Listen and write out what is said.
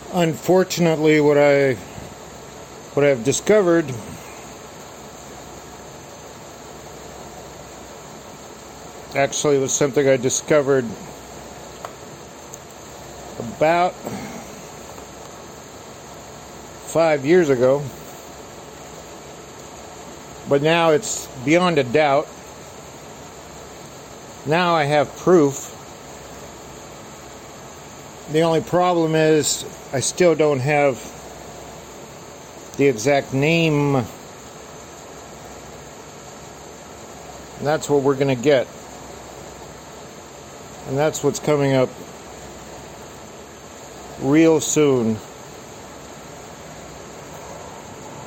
Unfortunately, what I've discovered actually was something I discovered about 5 years ago, but now it's beyond a doubt. Now I have proof. The only problem is I still don't have the exact name. And that's what we're going to get. And that's what's coming up real soon.